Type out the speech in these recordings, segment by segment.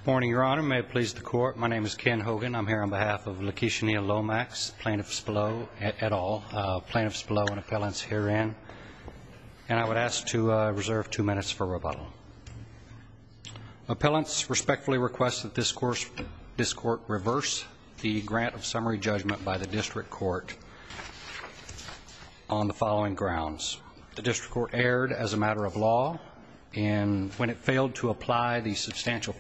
Morning, Your Honor. May it please the Court. My name is Ken Hogan. I'm here on behalf of Lakeisha Neal Lomax, plaintiffs below, et al., plaintiffs below and appellants herein. And I would ask to reserve 2 minutes for rebuttal. Appellants respectfully request that this Court reverse the grant of summary judgment by the District Court on the following grounds. The District Court erred as a matter of law when it failed to apply the substantial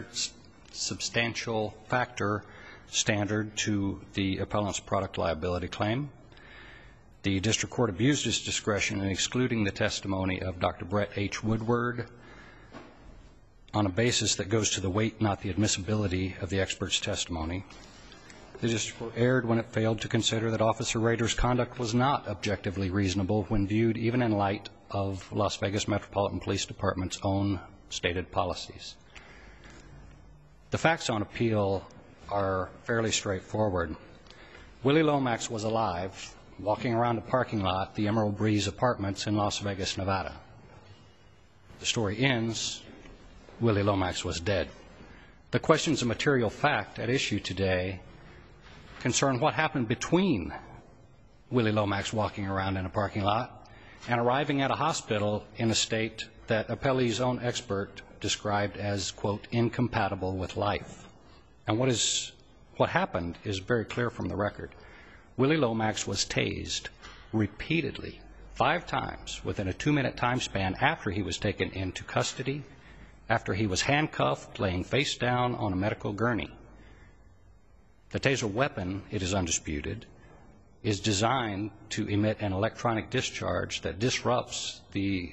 factor standard to the appellant's product liability claim. The District Court abused its discretion in excluding the testimony of Dr. Brett H. Woodward on a basis that goes to the weight, not the admissibility, of the expert's testimony. The District Court erred when it failed to consider that Officer Rader's conduct was not objectively reasonable when viewed even in light of Las Vegas Metropolitan Police Department's own stated policies. The facts on appeal are fairly straightforward. Willie Lomax was alive, walking around the parking lot, the Emerald Breeze Apartments in Las Vegas, Nevada. The story ends, Willie Lomax was dead. The questions of material fact at issue today concern what happened between Willie Lomax walking around in a parking lot and arriving at a hospital in a state that appellee's own expert described as, quote, incompatible with life. And what happened is very clear from the record. Willie Lomax was tased repeatedly 5 times within a 2-minute time span after he was taken into custody, after he was handcuffed, laying face down on a medical gurney. The taser weapon, it is undisputed, is designed to emit an electronic discharge that disrupts the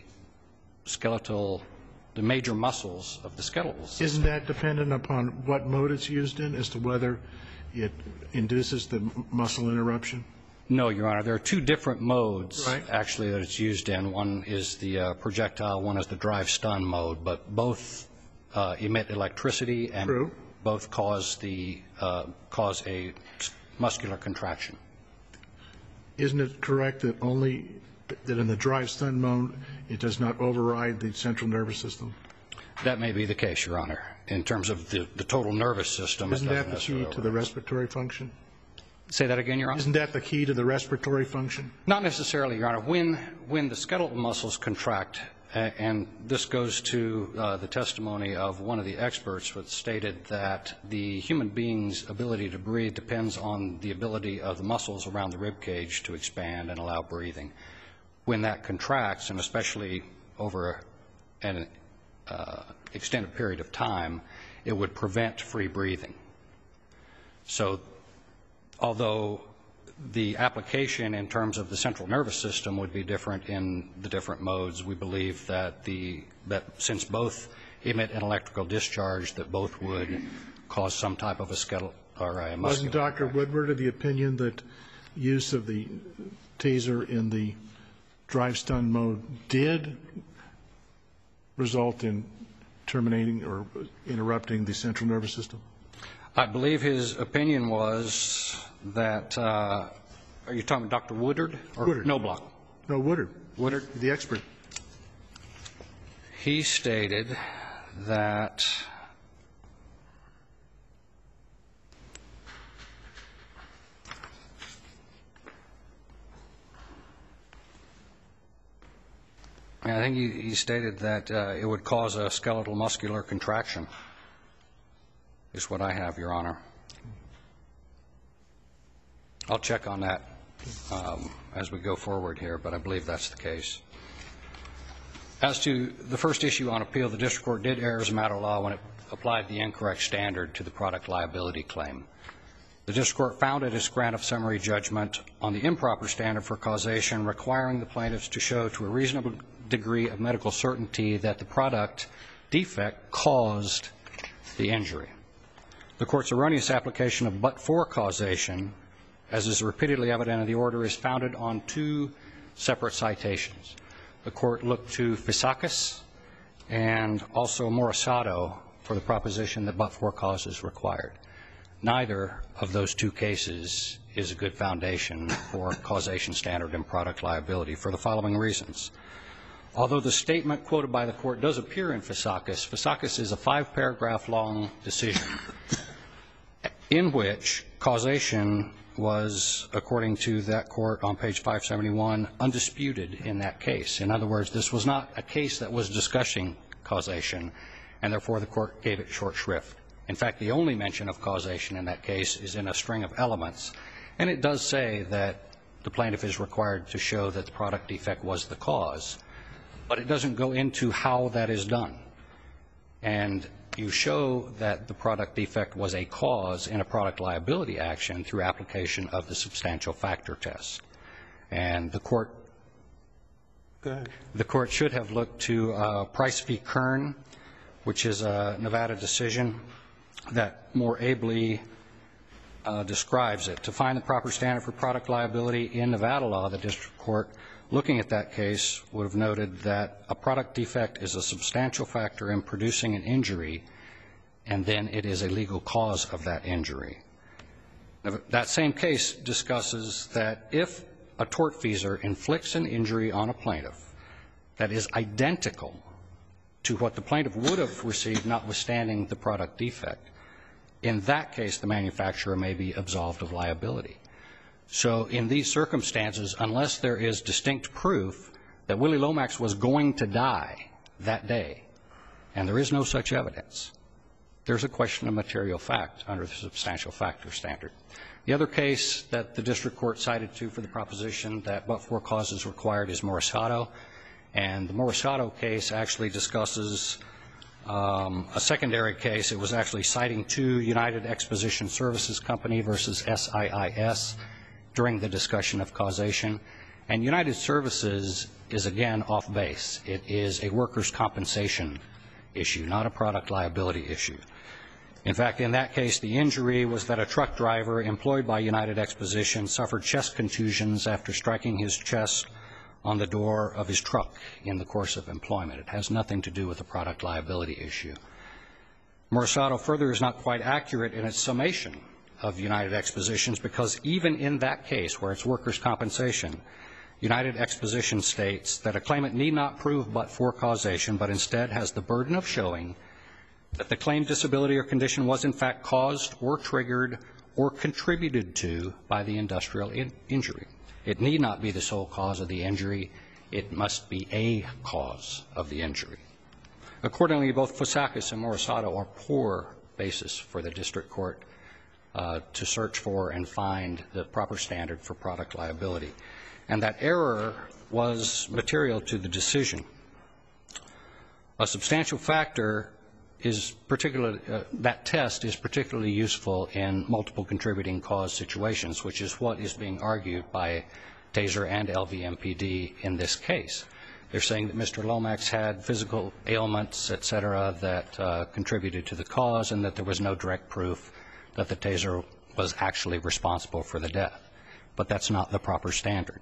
major muscles of the skeletal system. Isn't that dependent upon what mode it's used in as to whether it induces the muscle interruption? No, Your Honor. There are 2 different modes, actually, that it's used in. One is the projectile, one is the drive-stun mode, but both emit electricity and both cause a muscular contraction. Isn't it correct that that in the drive-stun mode it does not override the central nervous system? That may be the case, Your Honor. In terms of the total nervous system, isn't that the key to the respiratory function? Say that again, Your Honor? Isn't that the key to the respiratory function? Not necessarily, Your Honor. When the skeletal muscles contract, and this goes to the testimony of one of the experts, which stated that the human being's ability to breathe depends on the ability of the muscles around the rib cage to expand and allow breathing. When that contracts, and especially over an extended period of time, it would prevent free breathing. So although the application in terms of the central nervous system would be different in the different modes, we believe that since both emit an electrical discharge, that both would cause some type of a skeletal or a muscular. Wasn't Dr. Woodward of the opinion that use of the taser in the drive-stun mode did result in terminating or interrupting the central nervous system? I believe his opinion was that, are you talking about Dr. Woodward or Woodward. Knobloch? No, Woodward. Woodward? The expert. He stated that he stated that it would cause a skeletal muscular contraction, is what I have, Your Honor. I'll check on that as we go forward here, but I believe that's the case. As to the first issue on appeal, the district court did err as a matter of law when it applied the incorrect standard to the product liability claim. The district court founded its grant of summary judgment on the improper standard for causation, requiring the plaintiffs to show to a reasonable degree of medical certainty that the product defect caused the injury. The court's erroneous application of but-for causation, as is repeatedly evident in the order, is founded on 2 separate citations. The court looked to Fisakis and also Morisato for the proposition that but-for cause is required. Neither of those 2 cases is a good foundation for causation standard in product liability for the following reasons. Although the statement quoted by the Court does appear in Fisakis, Fisakis is a 5-paragraph long decision in which causation was, according to that Court on page 571, undisputed in that case. In other words, this was not a case that was discussing causation, and therefore the Court gave it short shrift. In fact, the only mention of causation in that case is in a string of elements, and it does say that the plaintiff is required to show that the product defect was the cause, but it doesn't go into how that is done. And you show that the product defect was a cause in a product liability action through application of the substantial factor test. And the Court should have looked to Price v. Kern, which is a Nevada decision that more ably describes it. To find the proper standard for product liability in Nevada law, the district court, looking at that case, would have noted that a product defect is a substantial factor in producing an injury, and then it is a legal cause of that injury. Now, that same case discusses that if a tortfeasor inflicts an injury on a plaintiff that is identical to what the plaintiff would have received notwithstanding the product defect, in that case the manufacturer may be absolved of liability. So in these circumstances, unless there is distinct proof that Willie Lomax was going to die that day, and there is no such evidence, there's a question of material fact under the substantial factor standard. The other case that the district court cited to for the proposition that but-for cause is required is Morisotto, and the Morisotto case actually discusses a secondary case. It was actually citing to United Exposition Services Company versus SIIS during the discussion of causation. And United Services is, again, off base. It is a workers' compensation issue, not a product liability issue. In fact, in that case, the injury was that a truck driver employed by United Exposition suffered chest contusions after striking his chest on the door of his truck in the course of employment. It has nothing to do with a product liability issue. Morisotto further is not quite accurate in its summation of United Expositions, because even in that case where it's workers' compensation, United Exposition states that a claimant need not prove but-for causation, but instead has the burden of showing that the claimed disability or condition was in fact caused or triggered or contributed to by the industrial injury. It need not be the sole cause of the injury. It must be a cause of the injury. Accordingly, both Fisakis and Morisotto are poor basis for the district court to search for and find the proper standard for product liability. And that error was material to the decision. A substantial factor is particularly, that test is particularly useful in multiple contributing cause situations, which is what is being argued by Taser and LVMPD in this case. They're saying that Mr. Lomax had physical ailments, et cetera, that contributed to the cause, and that there was no direct proof that the Taser was actually responsible for the death. But that's not the proper standard.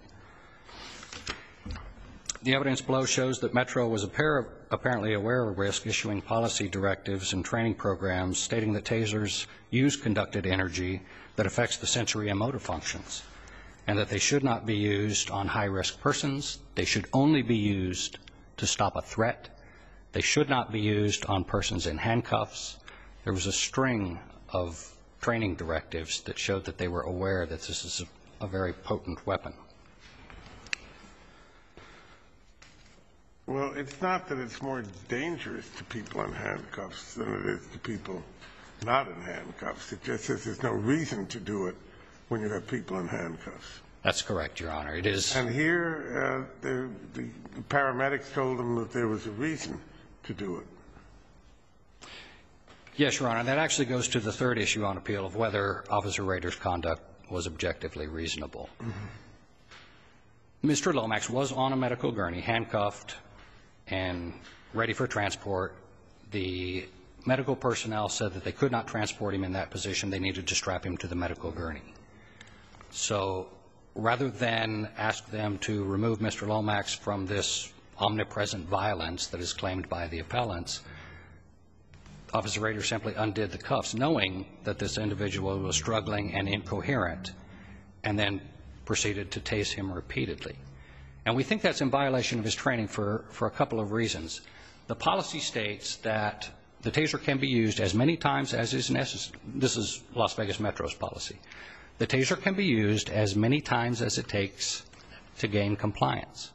The evidence below shows that Metro was apparently aware of risk, issuing policy directives and training programs stating that Tasers use conducted energy that affects the sensory and motor functions, and that they should not be used on high-risk persons. They should only be used to stop a threat. They should not be used on persons in handcuffs. There was a string of training directives that showed that they were aware that this is a very potent weapon. Well, it's not that it's more dangerous to people in handcuffs than it is to people not in handcuffs. It just says there's no reason to do it when you have people in handcuffs. That's correct, Your Honor. It is. And here, the paramedics told them that there was a reason to do it. Yes, Your Honor. That actually goes to the third issue on appeal of whether Officer Rader's conduct was objectively reasonable. Mr. Lomax was on a medical gurney, handcuffed and ready for transport. The medical personnel said that they could not transport him in that position. They needed to strap him to the medical gurney. So rather than ask them to remove Mr. Lomax from this omnipresent violence that is claimed by the appellants, Officer Rader simply undid the cuffs, knowing that this individual was struggling and incoherent, and then proceeded to tase him repeatedly. And we think that's in violation of his training for a couple of reasons. The policy states that the taser can be used as many times as is necessary. This is Las Vegas Metro's policy. The taser can be used as many times as it takes to gain compliance.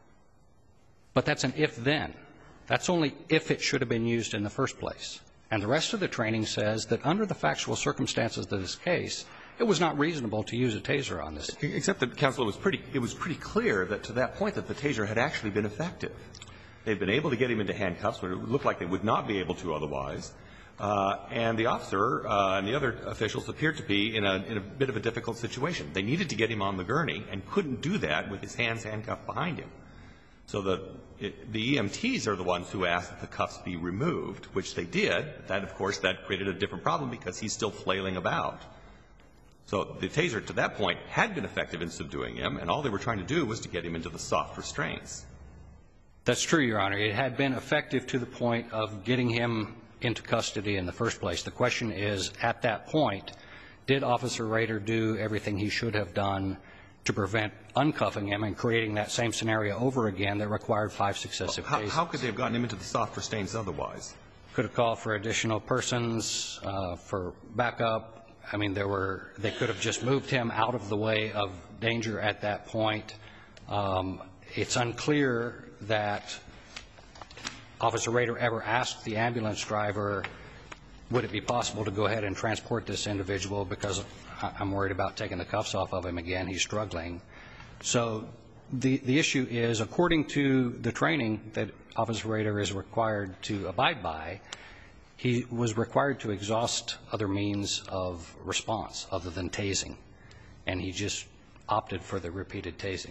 But that's an if-then. That's only if it should have been used in the first place. And the rest of the training says that under the factual circumstances of this case, it was not reasonable to use a taser on this. Except that, counsel, it was pretty clear that to that point that the taser had actually been effective. They'd been able to get him into handcuffs, but it looked like they would not be able to otherwise. And the officer and the other officials appeared to be in a bit of a difficult situation. They needed to get him on the gurney and couldn't do that with his hands handcuffed behind him. So the EMTs are the ones who asked that the cuffs be removed, which they did. That, of course, that created a different problem because he's still flailing about. So the taser, to that point, had been effective in subduing him, and all they were trying to do was to get him into the soft restraints. That's true, Your Honor. It had been effective to the point of getting him into custody in the first place. The question is, at that point, did Officer Rader do everything he should have done to prevent uncuffing him and creating that same scenario over again that required 5 successive tasers? How could they have gotten him into the soft restraints otherwise? Could have called for additional persons, for backup. I mean, they could have just moved him out of the way of danger at that point. It's unclear that Officer Rader ever asked the ambulance driver, would it be possible to go ahead and transport this individual because I'm worried about taking the cuffs off of him again. He's struggling. So the issue is, according to the training that Officer Rader is required to abide by, he was required to exhaust other means of response other than tasing, and he just opted for the repeated tasing.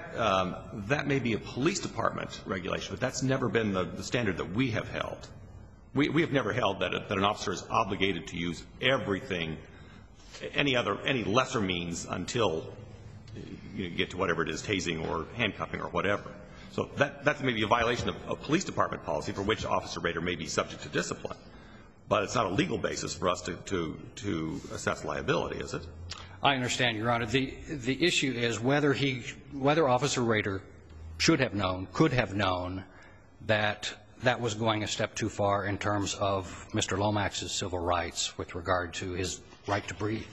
That may be a police department regulation, but that's never been the standard that we have held. We have never held that an officer is obligated to use everything, any lesser means until you get to whatever it is, tasing or handcuffing or whatever. So that's maybe a violation of police department policy for which Officer Rader may be subject to discipline. But it's not a legal basis for us to assess liability, is it? I understand, Your Honor. The issue is whether Officer Rader should have known, could have known, that that was going a step too far in terms of Mr. Lomax's civil rights with regard to his right to breathe,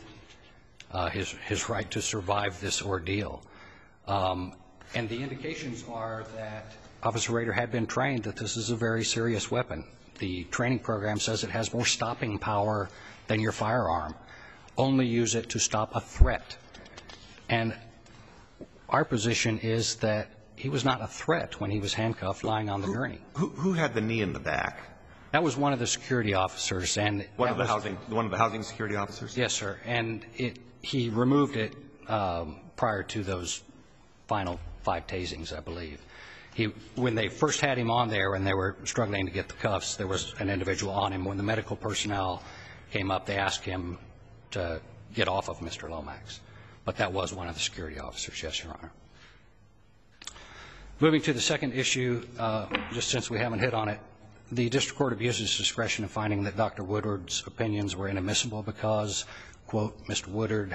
his right to survive this ordeal. And the indications are that Officer Rader had been trained that this is a very serious weapon. The training program says it has more stopping power than your firearm. Only use it to stop a threat. And our position is that he was not a threat when he was handcuffed lying on the gurney. Who had the knee in the back? That was one of the security officers. And one of the housing security officers? Yes, sir. And he removed it prior to those final 5 tasings, I believe. When they first had him on there and they were struggling to get the cuffs, there was an individual on him. When the medical personnel came up, they asked him to get off of Mr. Lomax. But that was one of the security officers, yes, Your Honor. Moving to the second issue, just since we haven't hit on it, the district court abuses discretion in finding that Dr. Woodward's opinions were inadmissible because, quote, Dr. Woodward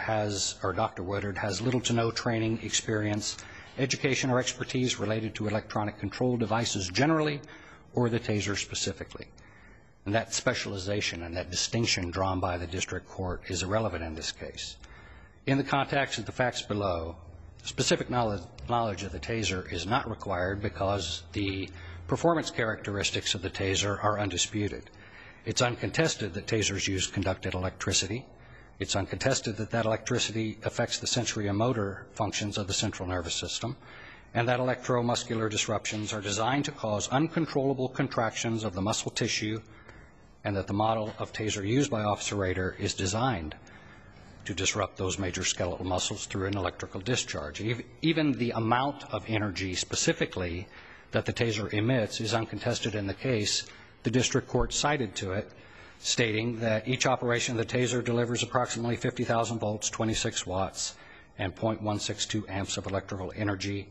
has little to no training, experience, education, or expertise related to electronic control devices generally or the taser specifically. And that specialization and that distinction drawn by the district court is irrelevant in this case. In the context of the facts below, specific knowledge of the taser is not required because the performance characteristics of the taser are undisputed. It's uncontested that tasers use conducted electricity. It's uncontested that that electricity affects the sensory and motor functions of the central nervous system, and that electromuscular disruptions are designed to cause uncontrollable contractions of the muscle tissue, and that the model of taser used by Officer Rader is designed to disrupt those major skeletal muscles through an electrical discharge. Even the amount of energy specifically that the taser emits is uncontested in the case. The district court cited to it, stating that each operation of the taser delivers approximately 50,000 volts, 26 watts, and 0.162 amps of electrical energy,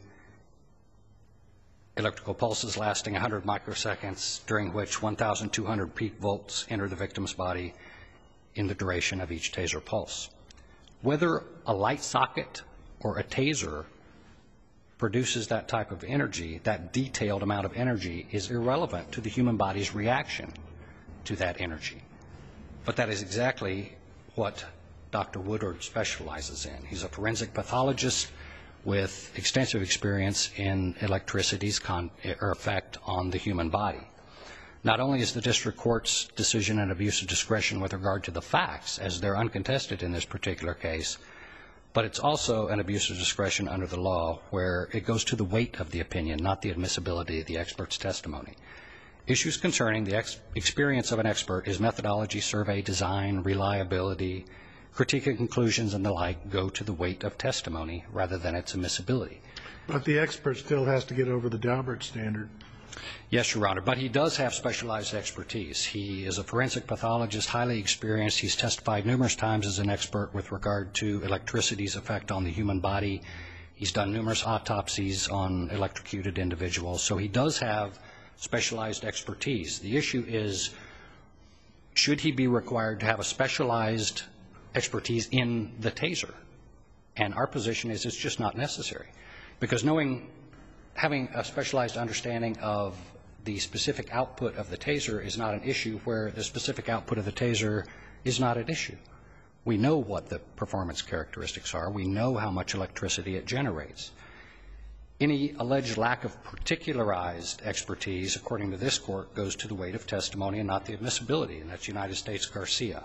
electrical pulses lasting 100 microseconds, during which 1,200 peak volts enter the victim's body in the duration of each taser pulse. Whether a light socket or a taser produces that type of energy, that detailed amount of energy, is irrelevant to the human body's reaction to that energy. But that is exactly what Dr. Woodward specializes in. He's a forensic pathologist with extensive experience in electricity's effect on the human body. Not only is the district court's decision an abuse of discretion with regard to the facts, as they're uncontested in this particular case, but it's also an abuse of discretion under the law where it goes to the weight of the opinion, not the admissibility of the expert's testimony. Issues concerning the experience of an expert is methodology, survey, design, reliability, critique of conclusions, and the like go to the weight of testimony rather than its admissibility. But the expert still has to get over the Daubert standard. Yes, Your Honor, but he does have specialized expertise. He is a forensic pathologist, highly experienced. He's testified numerous times as an expert with regard to electricity's effect on the human body. He's done numerous autopsies on electrocuted individuals. So he does have specialized expertise. The issue is, should he be required to have a specialized expertise in the taser? And our position is it's just not necessary. Because having a specialized understanding of the specific output of the taser is not an issue where the specific output of the taser is not an issue. We know what the performance characteristics are. We know how much electricity it generates. Any alleged lack of particularized expertise, according to this court, goes to the weight of testimony and not the admissibility, and that's United States Garcia.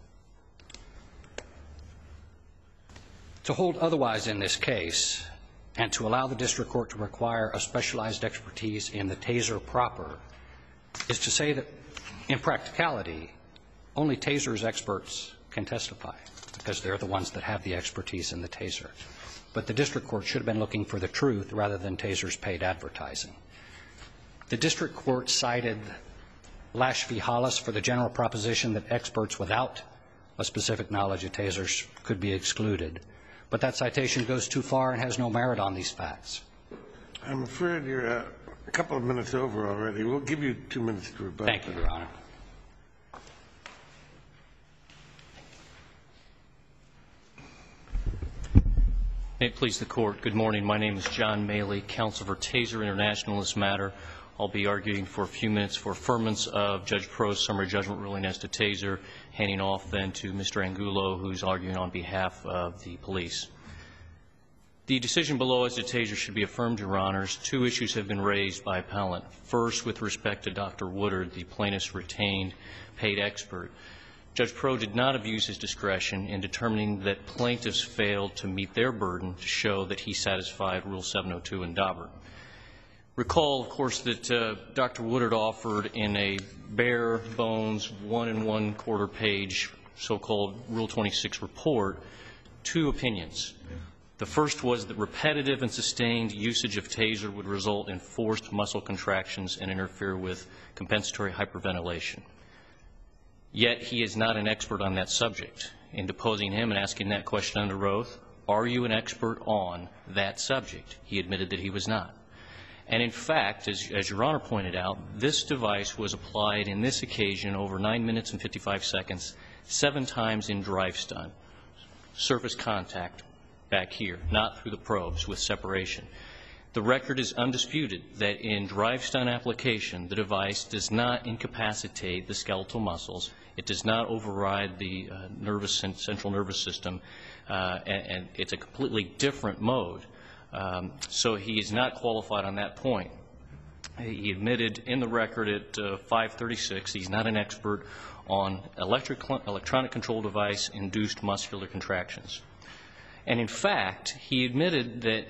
To hold otherwise in this case, and to allow the district court to require a specialized expertise in the taser proper, is to say that, in practicality, only tasers experts can testify, because they're the ones that have the expertise in the taser. But the district court should have been looking for the truth rather than tasers paid advertising. The district court cited Lash v. Hollis for the general proposition that experts without a specific knowledge of tasers could be excluded. But that citation goes too far and has no merit on these facts. I'm afraid you're a couple of minutes over already. We'll give you 2 minutes to rebut. Thank you, Your Honor. May it please the Court. Good morning. My name is John Maley, counsel for Taser International in this matter. I'll be arguing for a few minutes for affirmance of Judge Pro's summary judgment ruling as to Taser, handing off then to Mr. Angulo, who's arguing on behalf of the police. The decision below as to Taser should be affirmed, Your Honors. Two issues have been raised by appellant. First, with respect to Dr. Woodard, the plaintiff's retained paid expert. Judge Pro did not abuse his discretion in determining that plaintiffs failed to meet their burden to show that he satisfied Rule 702 in Daubert. Recall, of course, that Dr. Woodard offered in a bare bones 1 1/4 page so-called Rule 26 report 2 opinions. The first was that repetitive and sustained usage of Taser would result in forced muscle contractions and interfere with compensatory hyperventilation. Yet he is not an expert on that subject. In deposing him and asking that question under oath, are you an expert on that subject? He admitted that he was not. And in fact, as Your Honor pointed out, this device was applied in this occasion over 9 minutes and 55 seconds, 7 times in drive stun. Surface contact back here, not through the probes with separation. The record is undisputed that in drive stun application, the device does not incapacitate the skeletal muscles. It does not override the central nervous system, and it's a completely different mode. So he is not qualified on that point. He admitted in the record at 536 he's not an expert on electronic control device induced muscular contractions. And in fact, he admitted that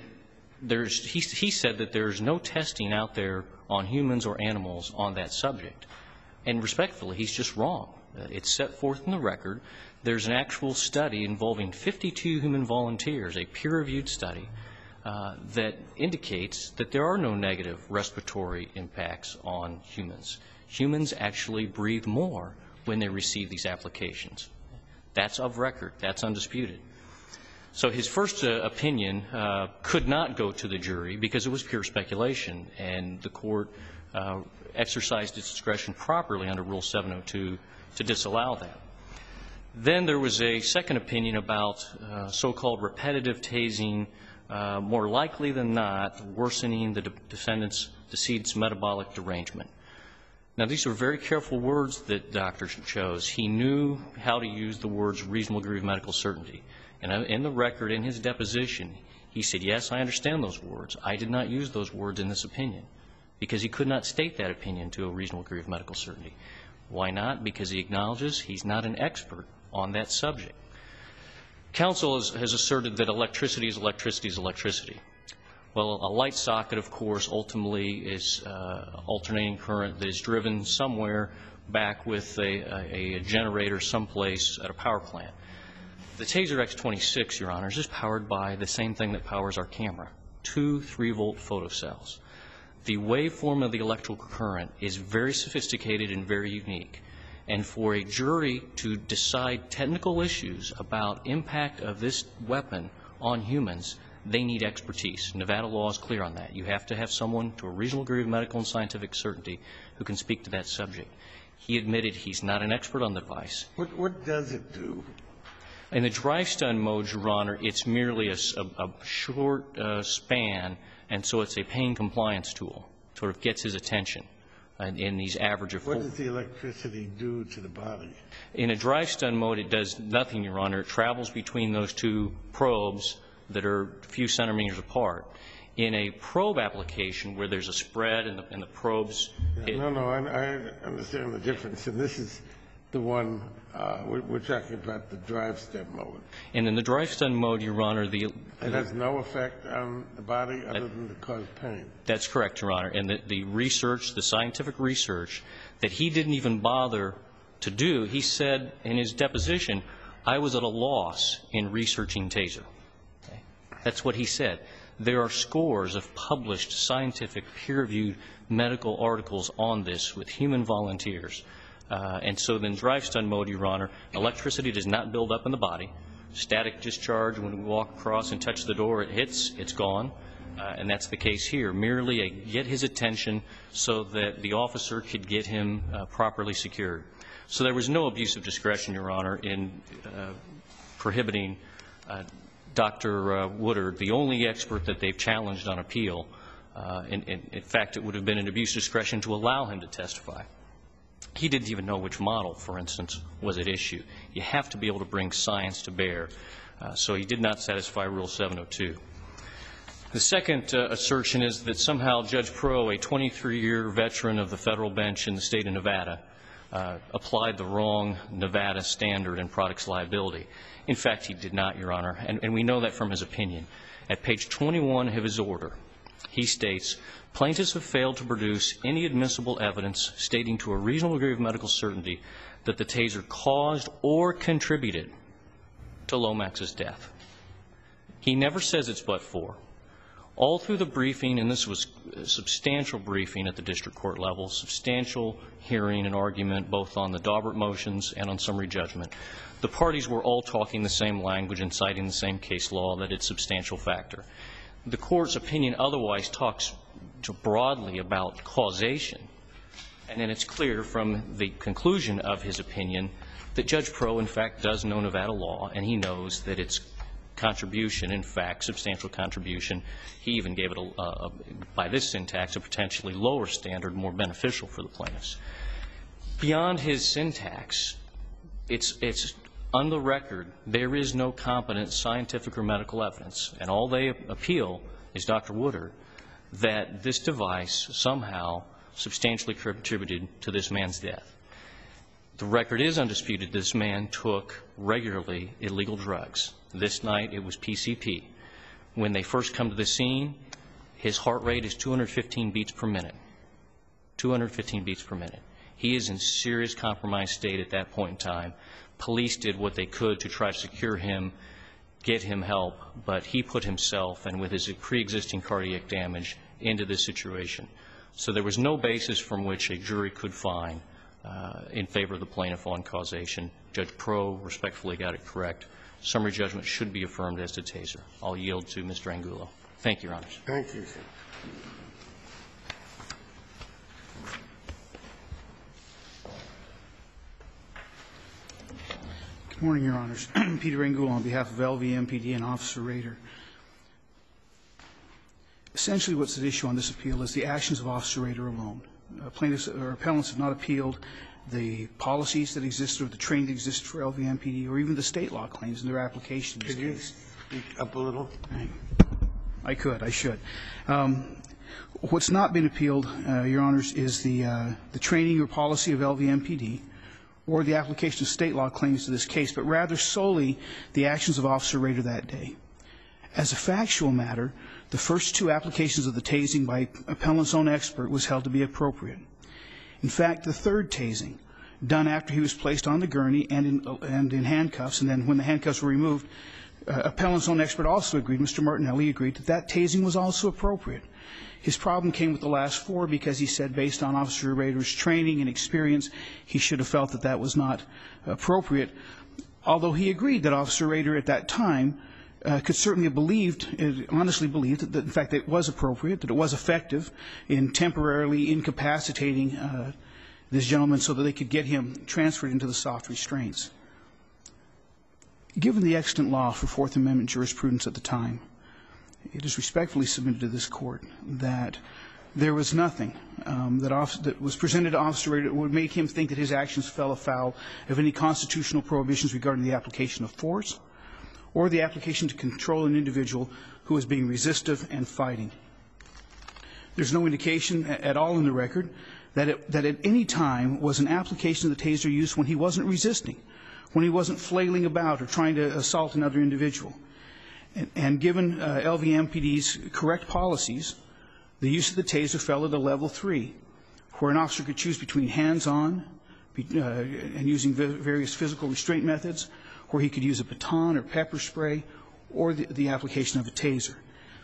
he said that there's no testing out there on humans or animals on that subject. And respectfully, he's just wrong. It's set forth in the record. There's an actual study involving 52 human volunteers, a peer-reviewed study, that indicates that there are no negative respiratory impacts on humans. Humans actually breathe more when they receive these applications. That's of record. That's undisputed. So his first opinion could not go to the jury because it was pure speculation, and the court exercised its discretion properly under Rule 702 to disallow that. Then there was a second opinion about so-called repetitive tasing more likely than not worsening the decedent's metabolic derangement. Now, these are very careful words that Dr. chose. He knew how to use the words reasonable degree of medical certainty. And in the record, in his deposition, he said, yes, I understand those words. I did not use those words in this opinion, because he could not state that opinion to a reasonable degree of medical certainty. Why not? Because he acknowledges he's not an expert on that subject. Counsel has asserted that electricity is electricity is electricity. Well, a light socket, of course, ultimately is alternating current that is driven somewhere back with a generator someplace at a power plant. The Taser X26, Your Honors, is powered by the same thing that powers our camera, 2 3-volt photocells. The waveform of the electrical current is very sophisticated and very unique. And for a jury to decide technical issues about impact of this weapon on humans, they need expertise. Nevada law is clear on that. You have to have someone to a reasonable degree of medical and scientific certainty who can speak to that subject. He admitted he's not an expert on the device. What does it do? In the drive-stun mode, Your Honor, it's merely a short span, and so it's a pain compliance tool. Sort of gets his attention in these average of 4. What does the electricity do to the body? In a drive-stun mode, it does nothing, Your Honor. It travels between those 2 probes that are a few centimeters apart. In a probe application where there's a spread and the probes... I understand the difference. And this is the one we're talking about, the drive-stun mode. And in the drive-stun mode, Your Honor, it has no effect on the body other than to cause pain. That's correct, Your Honor. And the research, the scientific research that he didn't even bother to do, he said in his deposition, I was at a loss in researching Taser. Okay? That's what he said. There are scores of published scientific peer-reviewed medical articles on this with human volunteers. And so in drive-stun mode, Your Honor, electricity does not build up in the body. Static discharge, when we walk across and touch the door, it hits, it's gone. And that's the case here. Merely get his attention so that the officer could get him properly secured. So there was no abuse of discretion, Your Honor, in prohibiting Dr. Woodard, the only expert that they've challenged on appeal. In fact, it would have been an abuse of discretion to allow him to testify. He didn't even know which model, for instance, was at issue. You have to be able to bring science to bear. So he did not satisfy Rule 702. The second assertion is that somehow Judge Pro, a 23-year veteran of the federal bench in the state of Nevada, applied the wrong Nevada standard in products liability. In fact, he did not, Your Honor, and we know that from his opinion. At page 21 of his order, he states, plaintiffs have failed to produce any admissible evidence stating to a reasonable degree of medical certainty that the Taser caused or contributed to Lomax's death. He never says it's but for. All through the briefing, and this was a substantial briefing at the district court level, substantial hearing and argument both on the Daubert motions and on summary judgment, the parties were all talking the same language and citing the same case law, that it's a substantial factor. The Court's opinion otherwise talks broadly about causation, and then it's clear from the conclusion of his opinion that Judge Pro, in fact, does know Nevada law, and he knows that it's contribution, in fact, substantial contribution. He even gave it, by this syntax, a potentially lower standard, more beneficial for the plaintiffs. Beyond his syntax, it's on the record, there is no competent scientific or medical evidence, and all they appeal is Dr. Woodard, that this device somehow substantially contributed to this man's death. The record is undisputed. This man took regularly illegal drugs. This night it was PCP. When they first come to the scene, his heart rate is 215 beats per minute. 215 beats per minute. He is in serious compromised state at that point in time. Police did what they could to try to secure him, get him help, but he put himself, and with his pre-existing cardiac damage, into this situation. So there was no basis from which a jury could find in favor of the plaintiff on causation. Judge Pro respectfully got it correct. Summary judgment should be affirmed as to Taser. I'll yield to Mr. Angulo. Thank you, Your Honors. Thank you, sir. Good morning, Your Honors. Peter Angulo on behalf of LVMPD and Officer Rader. Essentially what's at issue on this appeal is the actions of Officer Rader alone. Plaintiffs or appellants have not appealed the policies that exist or the training that exists for LVMPD or even the state law claims in their application. Could you speak up a little? I could. I should. What's not been appealed, Your Honors, is the training or policy of LVMPD or the application of state law claims to this case, but rather solely the actions of Officer Rader that day. As a factual matter, the first two applications of the tasing by appellant's own expert was held to be appropriate. In fact, the third tasing, done after he was placed on the gurney and in handcuffs, and then when the handcuffs were removed, appellant's own expert also agreed, Mr. Martinelli agreed, that tasing was also appropriate. His problem came with the last four because he said based on Officer Rader's training and experience, he should have felt that that was not appropriate, although he agreed that Officer Rader at that time could certainly have believed, honestly believed, that in fact it was appropriate, that it was effective in temporarily incapacitating this gentleman so that they could get him transferred into the soft restraints. Given the extant law for Fourth Amendment jurisprudence at the time, it is respectfully submitted to this Court that there was nothing that was presented to Officer Rader that would make him think that his actions fell afoul of any constitutional prohibitions regarding the application of force or the application to control an individual who is being resistive and fighting. There's no indication at all in the record that at any time was an application of the taser used when he wasn't resisting, when he wasn't flailing about or trying to assault another individual. And given LVMPD's correct policies, the use of the taser fell at a level 3, where an officer could choose between hands-on and using various physical restraint methods, where he could use a baton or pepper spray, or the application of a taser.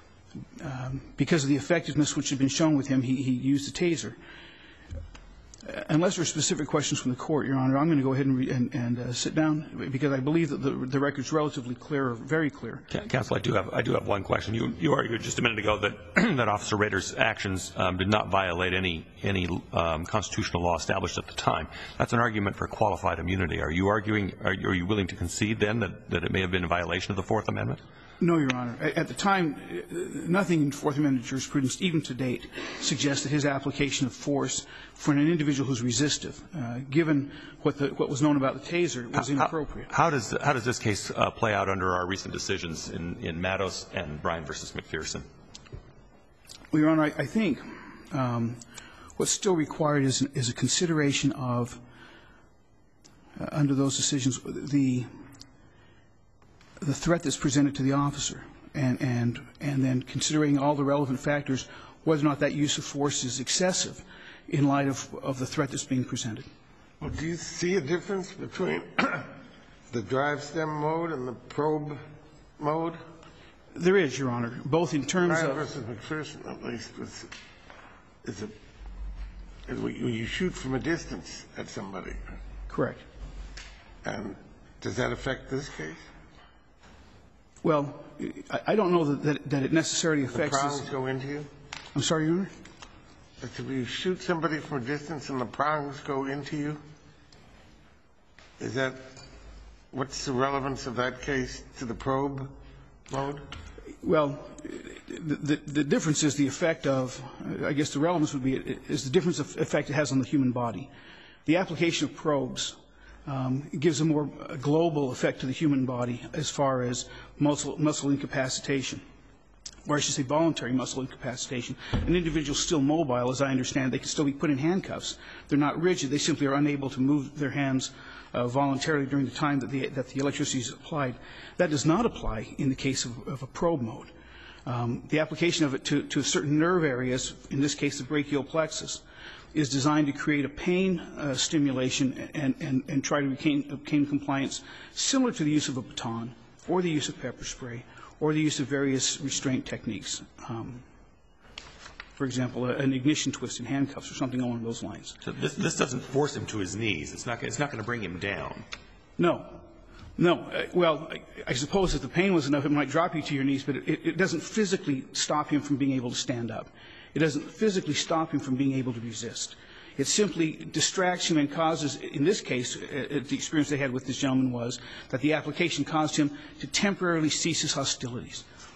Because of the effectiveness which had been shown with him, he used the taser. Unless there are specific questions from the Court, Your Honor, I'm going to go ahead and sit down, because I believe that the record is relatively clear, very clear. Counsel, I do have one question. You argued just a minute ago that that Officer Rader's actions did not violate any constitutional law established at the time. That's an argument for qualified immunity. Are you arguing? Are you willing to concede then that it may have been a violation of the Fourth Amendment? No, Your Honor. At the time, nothing in Fourth Amendment jurisprudence, even to date, suggests that his application of force for an individual who's resistive, given what was known about the taser, was inappropriate. How does this case play out under our recent decisions in Matos and Bryan v. McPherson? Well, Your Honor, I think what's still required is a consideration of, under those decisions, the threat that's presented to the officer, and then considering all the relevant factors, whether or not that use of force is excessive in light of the threat that's being presented. Well, do you see a difference between the drive stem mode and the probe mode? There is, Your Honor, both in terms of... Bryan v. McPherson, at least, is you shoot from a distance at somebody. Correct. And does that affect this case? Well, I don't know that it necessarily affects... The prongs go into you? I'm sorry, Your Honor? If you shoot somebody from a distance and the prongs go into you, is that, what's the relevance of that case to the probe mode? Well, the difference is the effect of, I guess the relevance would be, is the difference of effect it has on the human body. The application of probes gives a more global effect to the human body as far as muscle incapacitation, or I should say voluntary muscle incapacitation. An individual is still mobile, as I understand. They can still be put in handcuffs. They're not rigid. They simply are unable to move their hands voluntarily during the time that the electricity is applied. That does not apply in the case of a probe mode. The application of it to certain nerve areas, in this case the brachial plexus, is designed to create a pain stimulation and try to obtain compliance similar to the use of a baton or the use of pepper spray or the use of various restraint techniques. For example, an ignition twist in handcuffs or something along those lines. So this doesn't force him to his knees. It's not going to bring him down. No. No. Well, I suppose if the pain was enough, it might drop you to your knees, but it doesn't physically stop him from being able to stand up. It doesn't physically stop him from being able to resist. It simply distracts him and causes, in this case, the experience they had with this gentleman was that the application caused him to temporarily cease his hostilities.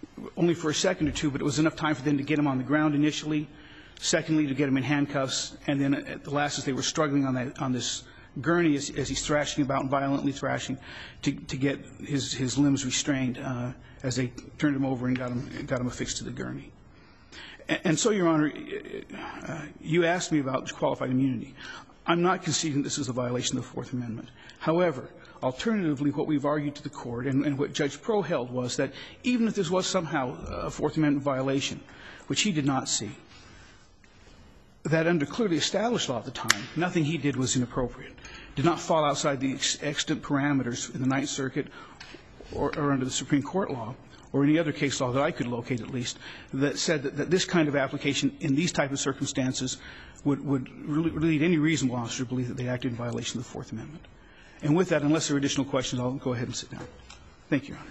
only for a second or two, but it was enough time for them to get him on the ground initially, secondly, to get him in handcuffs, and then at the last, as they were struggling on this gurney as he's thrashing about and violently thrashing, to get his limbs restrained as they turned him over and got him affixed to the gurney. And so, Your Honor, you asked me about qualified immunity. I'm not conceding this is a violation of the Fourth Amendment. However, alternatively, what we've argued to the Court and what Judge Pro held was that even if this was somehow a Fourth Amendment violation, which he did not see, that under clearly established law at the time, nothing he did was inappropriate, did not fall outside the extant parameters in the Ninth Circuit or under the Supreme Court law or any other case law that I could locate at least, that said that this kind of application in these type of circumstances would lead any reasonable officer to believe that they acted in violation of the Fourth Amendment. And with that, unless there are additional questions, I'll go ahead and sit down. Thank you, Your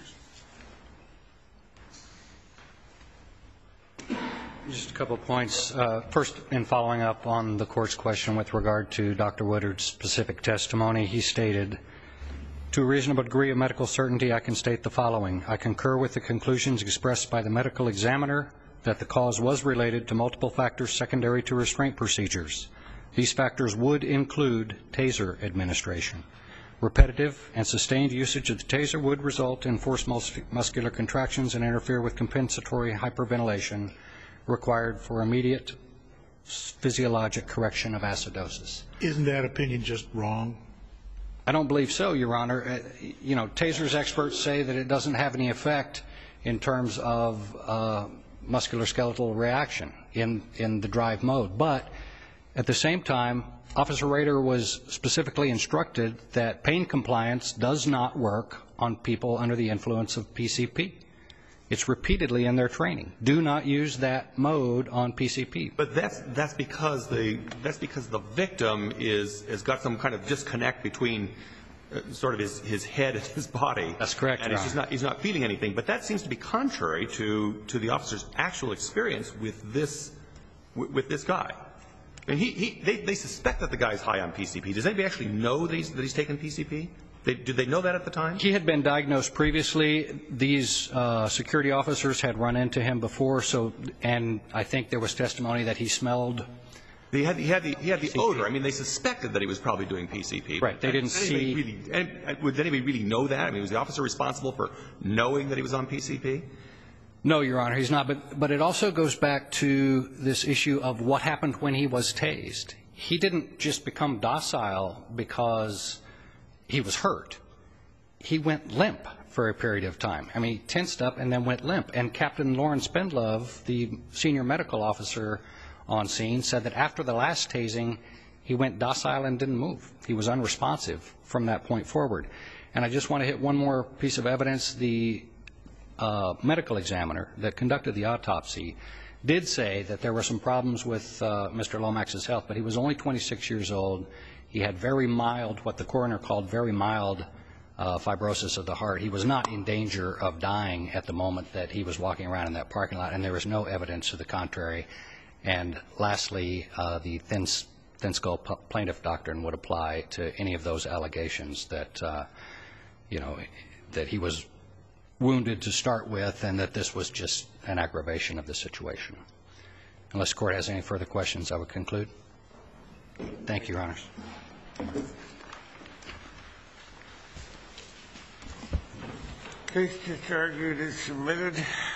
Honors. Just a couple of points. First, in following up on the Court's question with regard to Dr. Woodard's specific testimony, he stated, to a reasonable degree of medical certainty, I can state the following. I concur with the conclusions expressed by the medical examiner that the cause was related to multiple factors secondary to restraint procedures. These factors would include taser administration. Repetitive and sustained usage of the taser would result in forced muscular contractions and interfere with compensatory hyperventilation required for immediate physiologic correction of acidosis. Isn't that opinion just wrong? I don't believe so, Your Honor. You know, tasers experts say that it doesn't have any effect in terms of musculoskeletal reaction in the drive mode. But at the same time, Officer Rader was specifically instructed that pain compliance does not work on people under the influence of PCP. It's repeatedly in their training. Do not use that mode on PCP. But that's because the victim has got some kind of disconnect between sort of his head and his body. That's correct, Your Honor. And he's not feeling anything. But that seems to be contrary to the officer's actual experience with this guy. And they suspect that the guy's high on PCP. Does anybody actually know that he's taken PCP? Did they know that at the time? He had been diagnosed previously. These security officers had run into him before, and I think there was testimony that he smelled. He had the odor. I mean, they suspected that he was probably doing PCP. Right. They didn't see. Would anybody really know that? I mean, was the officer responsible for knowing that he was on PCP? No, Your Honor, he's not. But it also goes back to this issue of what happened when he was tased. He didn't just become docile because he was hurt. He went limp for a period of time. I mean, he tensed up and then went limp. And Captain Lawrence Spendlove, the senior medical officer on scene, said that after the last tasing, he went docile and didn't move. He was unresponsive from that point forward. And I just want to hit one more piece of evidence. The medical examiner that conducted the autopsy did say that there were some problems with Mr. Lomax's health, but he was only 26 years old. He had very mild, what the coroner called very mild fibrosis of the heart. He was not in danger of dying at the moment that he was walking around in that parking lot, and there was no evidence to the contrary. And lastly, the thin skull plaintiff doctrine would apply to any of those allegations that, that he was wounded to start with and that this was just an aggravation of the situation. Unless the Court has any further questions, I would conclude. Thank you, Your Honors. Case just argued is submitted.